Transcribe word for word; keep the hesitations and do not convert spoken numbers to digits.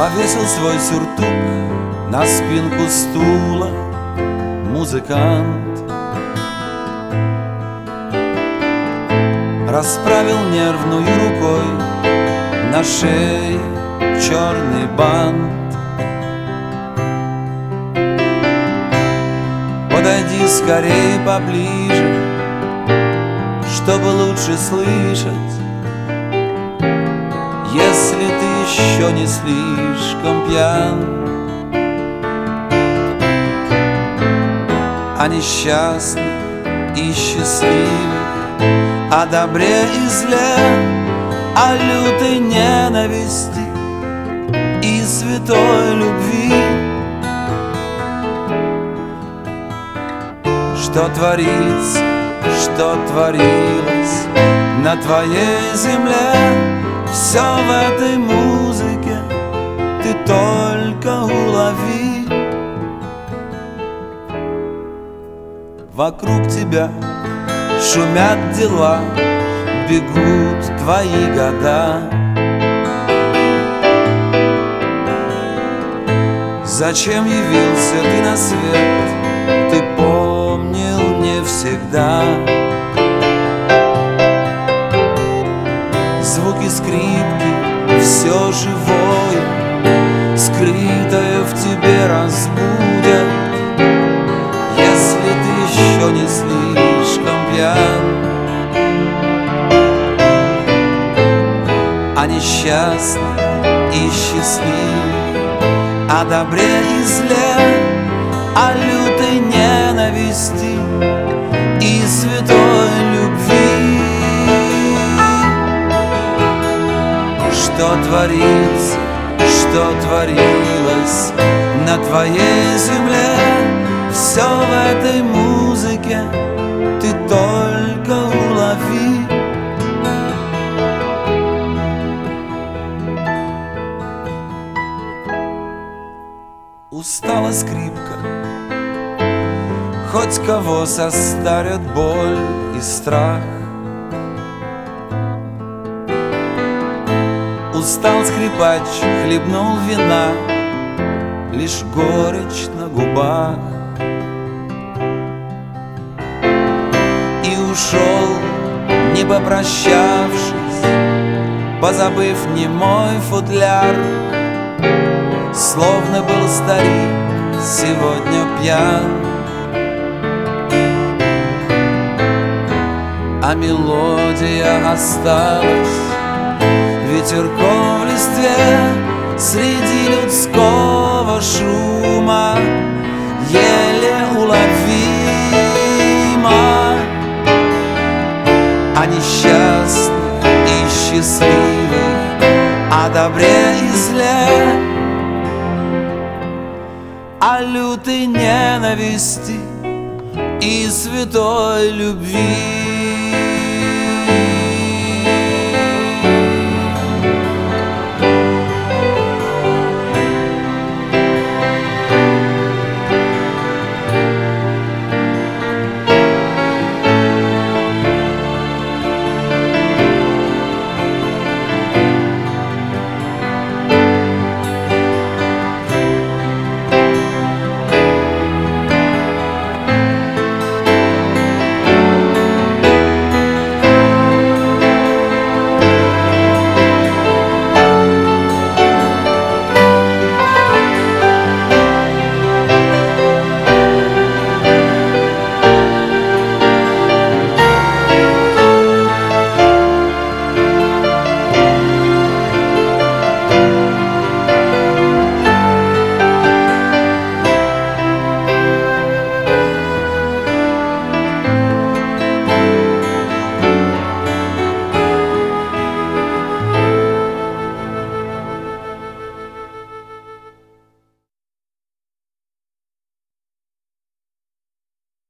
Повесил свой сюртук на спинку стула музыкант, расправил нервную рукой на шее черный бант. Подойди скорей поближе, чтобы лучше слышать, если ты еще не слишком пьян. О несчастных и счастливых, о добре и зле, о лютой ненависти и святой любви. Что творится, что творилось на твоей земле, все в этой музыке ты только улови. Вокруг тебя шумят дела, бегут твои года. Зачем явился ты на свет, ты помнил не всегда. Звуки скрипки, все живое, скрытое в тебе разбудят, если ты еще не слишком пьян. О несчастных и счастливых, о добре и зле, о лютой ненависти и святой любви. Что творится, что творилось на твоей земле, все в этой музыке ты только улови. Устала скрипка, хоть кого состарят боль и страх. Устал скрипач, хлебнул вина, лишь горечь на губах. И ушел, не попрощавшись, позабыв немой футляр. Словно был старик сегодня пьян, а мелодия осталась ветерком в листве среди людского шума, еле уловима. О несчастных и счастливых, о добре и зле, о лютой ненависти и святой любви.